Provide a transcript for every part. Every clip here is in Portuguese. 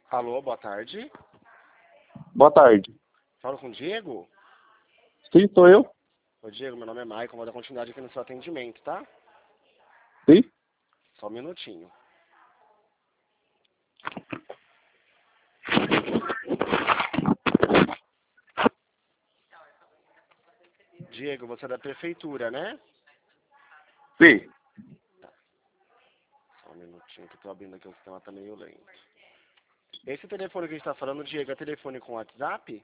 Alô, boa tarde. Boa tarde. Falo com o Diego? Sim, sou eu. Ô, Diego, meu nome é Maicon, vou dar continuidade aqui no seu atendimento, tá? Sim. Só um minutinho. Diego, você é da prefeitura, né? Sim. Só um minutinho que eu tô abrindo aqui, o sistema tá meio lento. Esse telefone que a gente tá falando, Diego, é telefone com WhatsApp?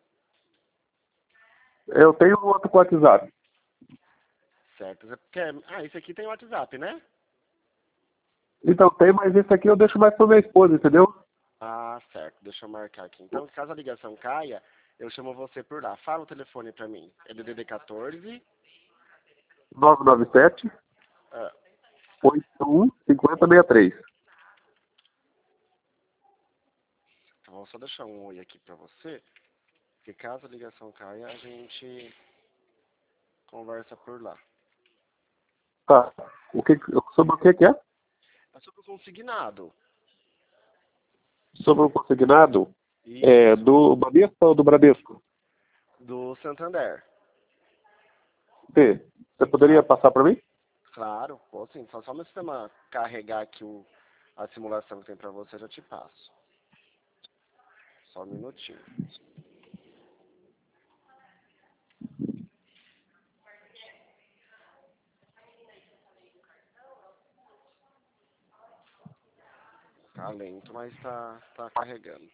Eu tenho um outro com WhatsApp. Certo. Você quer... Ah, esse aqui tem WhatsApp, né? Então tem, mas esse aqui eu deixo mais pra minha esposa, entendeu? Ah, certo. Deixa eu marcar aqui. Então, caso a ligação caia, eu chamo você por lá. Fala o telefone pra mim. É DDD 14. 997 Ah, 81 5063. então, vou só deixar um oi aqui pra você. Porque caso a ligação caia, a gente conversa por lá. Tá. Sobre o que é? É sobre o consignado. Sobre o consignado? É Isso. do Bradesco ou do Bradesco? Do Santander. Sim. Você poderia Tá? passar pra mim? Claro. Pô, sim. Só meu sistema carregar aqui a simulação que tem pra você, eu já te passo. Só um minutinho. Tá lento, mas tá carregando.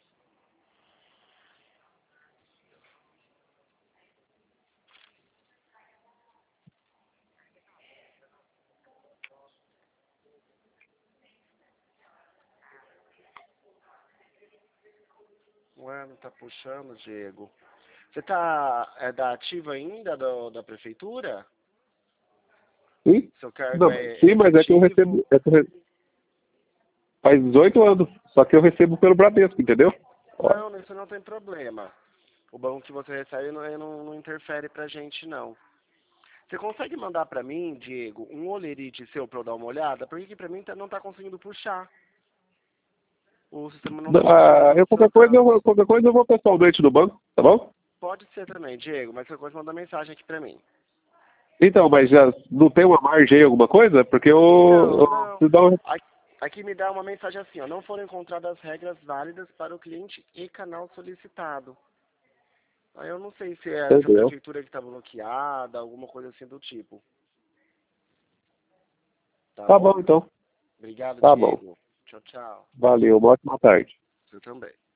Ué, não tá puxando, Diego. Você tá da ativa ainda da prefeitura? Sim. Seu cargo Não, é sim, mas é que eu efetivo? recebo. Faz 18 anos. Só que eu recebo pelo Bradesco, entendeu? Ó, Não, isso não tem problema. O banco que você recebe não interfere pra gente, não. Você consegue mandar pra mim, Diego, um olerite seu pra eu dar uma olhada? Porque aqui pra mim não tá conseguindo puxar. O sistema não tá eu reconhecendo os seus dados. qualquer coisa eu vou pessoalmente no banco, tá bom? Pode ser também, Diego, mas qualquer coisa manda mensagem aqui pra mim. Então, mas já não tem uma margem aí, alguma coisa? Porque Não, eu não. preciso dar uma... Aqui me dá uma mensagem assim, ó. Não foram encontradas regras válidas para o cliente e canal solicitado. Aí eu não sei se a Entendeu? prefeitura que está bloqueada, alguma coisa assim do tipo. Tá Tá bom, bom? então. Obrigado, Tá bom. Diego. Tchau, tchau. Valeu, uma ótima tarde. Você também.